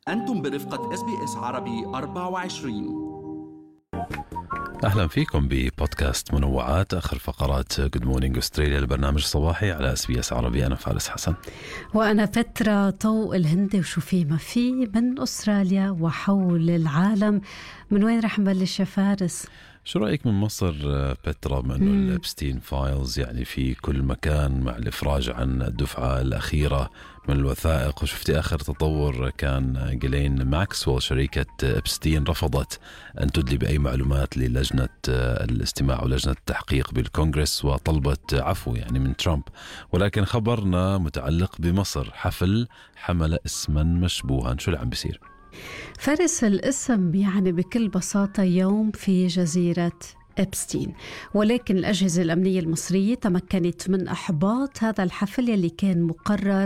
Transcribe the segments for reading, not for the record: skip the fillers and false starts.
أنتم برفقة SBS عربي 24. أهلا فيكم ببودكاست منوعات، آخر فقرات Good Morning Australia، البرنامج الصباحي على SBS عربي. أنا فارس حسن وأنا بترا طوق الهندي، وشوفي ما في من أستراليا وحول العالم. من وين رح نبلش يا فارس؟ شو رأيك من مصر بترا، من الإبستين فايلز يعني في كل مكان مع الإفراج عن الدفعة الأخيرة من الوثائق؟ وشفتي آخر تطور كان جيلين ماكسويل شريكة إبستين رفضت أن تدلي بأي معلومات للجنة الاستماع ولجنة التحقيق بالكونغرس، وطلبت عفو يعني من ترامب. ولكن خبرنا متعلق بمصر، حفل حمل اسما مشبوها. شو اللي عم بيصير؟ فارس، الاسم يعني بكل بساطة يوم في جزيرة إبستين، ولكن الأجهزة الأمنية المصرية تمكنت من إحباط هذا الحفل يلي كان مقرر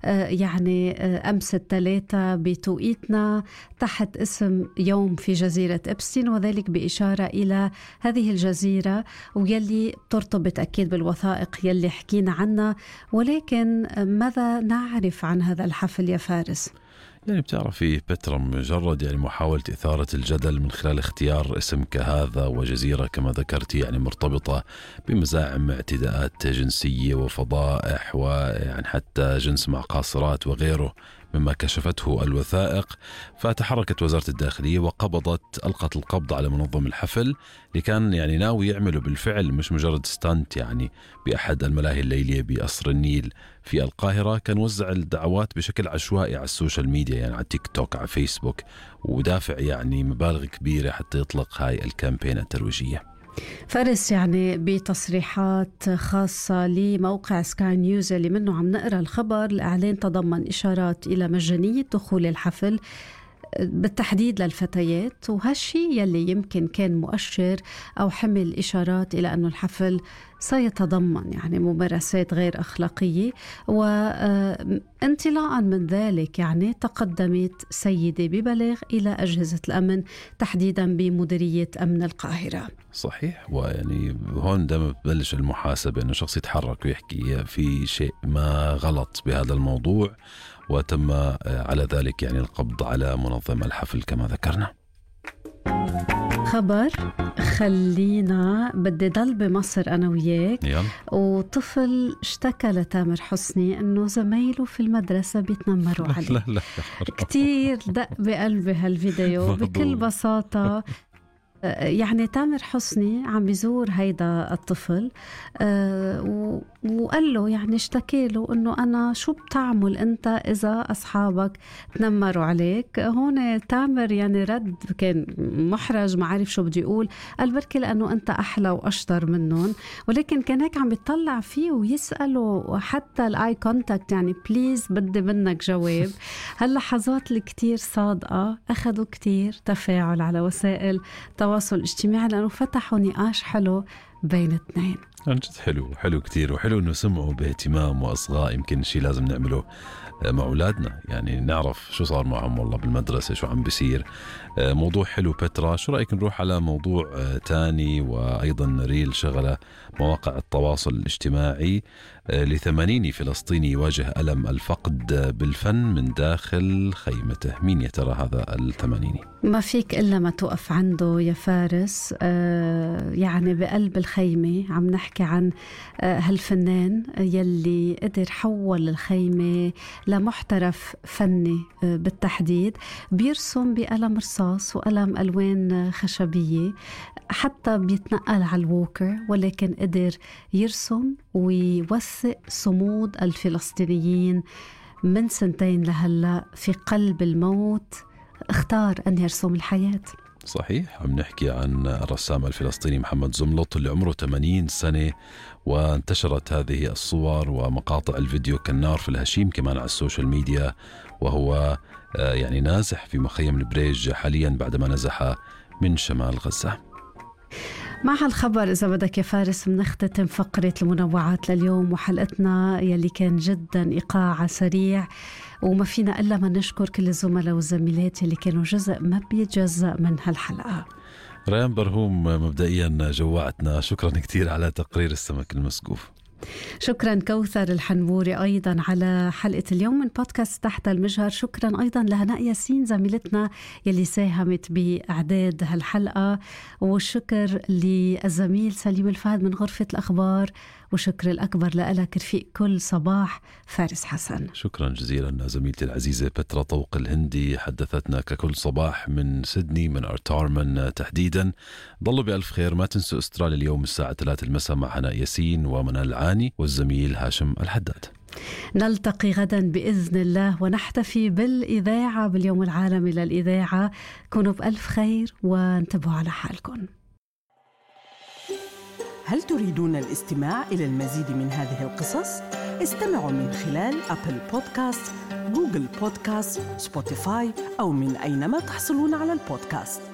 أمس الثلاثة بتوقيتنا تحت اسم يوم في جزيرة إبستين، وذلك بإشارة إلى هذه الجزيرة ويلي ترتبط أكيد بالوثائق يلي حكينا عنها. ولكن ماذا نعرف عن هذا الحفل يا فارس؟ يعني بتعرفي بترا، مجرد يعني محاولة إثارة الجدل من خلال اختيار اسم كهذا وجزيرة كما ذكرتي يعني مرتبطة بمزاعم اعتداءات جنسية وفضائح ويعني حتى جنس مع قاصرات وغيره مما كشفته الوثائق. فتحركت وزارة الداخلية ألقت القبض على منظم الحفل اللي كان يعني ناوي يعمله بالفعل، مش مجرد ستانت يعني بأحد الملاهي الليلية بقصر النيل في القاهرة. كان وزع الدعوات بشكل عشوائي على السوشيال ميديا، يعني على تيك توك، على فيسبوك، ودافع يعني مبالغ كبيرة حتى يطلق هاي الكامبين الترويجية. فارس، يعني بتصريحات خاصة لموقع سكاي نيوز اللي منه عم نقرأ الخبر، الإعلان تضمن إشارات إلى مجانية دخول الحفل بالتحديد للفتيات، وهالشي يلي يمكن كان مؤشر أو حمل إشارات إلى أنه الحفل سيتضمن يعني ممارسات غير أخلاقية. وانطلاقا من ذلك يعني تقدمت سيدة ببلاغ إلى أجهزة الأمن تحديدا بمديرية أمن القاهرة. صحيح، ويعني هون دائما بتبلش المحاسبة، إنه شخص يتحرك ويحكي في شيء ما غلط بهذا الموضوع، وتم على ذلك يعني القبض على منظم الحفل كما ذكرنا. خبر خلينا بدي ضل بمصر أنا وياك. يلا. وطفل اشتكى لتامر حسني أنه زمايله في المدرسة بيتنمروا عليه. لا كتير دق بقلبي هالفيديو. بكل بساطة يعني تامر حسني عم بيزور هيدا الطفل وقال له يعني اشتكي له انه انا شو بتعمل انت اذا اصحابك تنمروا عليك. هون تامر يعني رد كان محرج، ما عارف شو بدي يقول. قال بركي لانه انت احلى واشطر منهم، ولكن كان هيك عم بيطلع فيه ويسأله حتى الاي كونتاكت، يعني بليز بدي منك جواب. هاللحظات اللي كتير صادقة اخذوا كتير تفاعل على وسائل التواصل الاجتماعي لأنه فتحوا نقاش حلو بين اثنين. عن جد حلو كتير، وحلو انه سمعوا باهتمام واصغاء. يمكن شيء لازم نعمله مع اولادنا، يعني نعرف شو صار معهم والله بالمدرسة، شو عم بيصير. موضوع حلو بترا. شو رأيك نروح على موضوع تاني وأيضا ريل شغلة مواقع التواصل الاجتماعي ل80 فلسطيني يواجه ألم الفقد بالفن من داخل خيمته. مين يا ترى هذا ال80؟ ما فيك إلا ما توقف عنده يا فارس. يعني بقلب الخيمة عم نحكي عن هالفنان يلي قدر حول الخيمة لمحترف فني بالتحديد، بيرسم بقلم رصاص وقلم ألوان خشبية، حتى بيتنقل على الووكر، ولكن قدر يرسم ويوثق صمود الفلسطينيين من 2 لهلأ في قلب الموت. اختار أن يرسم الحياة. صحيح، عم نحكي عن الرسام الفلسطيني محمد زملط اللي عمره 80 سنة، وانتشرت هذه الصور ومقاطع الفيديو كالنار في الهشيم كمان على السوشيال ميديا، وهو يعني نازح في مخيم البريج حاليا بعدما نزح من شمال غزة. مع هالخبر إذا بدك يا فارس بنختتم فقرة المنوعات لليوم وحلقتنا يلي كان جدا إيقاع سريع، وما فينا إلا ما نشكر كل الزملاء والزميلات اللي كانوا جزء ما بيتجزأ من هالحلقة. ريان برهوم، مبدئيا جوعتنا، شكرا كتير على تقرير السمك المسقوف. شكرا كوثر الحنبوري أيضا على حلقة اليوم من بودكاست تحت المجهر. شكرا أيضا لهناء ياسين زميلتنا يلي ساهمت بإعداد هالحلقة، والشكر للزميل سليم الفهد من غرفة الأخبار، وشكر الأكبر لك رفيق كل صباح فارس حسن. شكرا جزيلا زميلتي العزيزة بترا طوق الهندي، حدثتنا ككل صباح من سيدني من أرتارمن تحديدا. ضلوا بألف خير، ما تنسوا استراليا اليوم الساعة 3 المساء مع هناء ياسين ومنال العاني والزميل هاشم الحداد. نلتقي غدا بإذن الله ونحتفي بالإذاعة باليوم العالمي للإذاعة. كونوا بألف خير وانتبهوا على حالكم. هل تريدون الاستماع إلى المزيد من هذه القصص؟ استمعوا من خلال أبل بودكاست، جوجل بودكاست، سبوتيفاي أو من أينما تحصلون على البودكاست.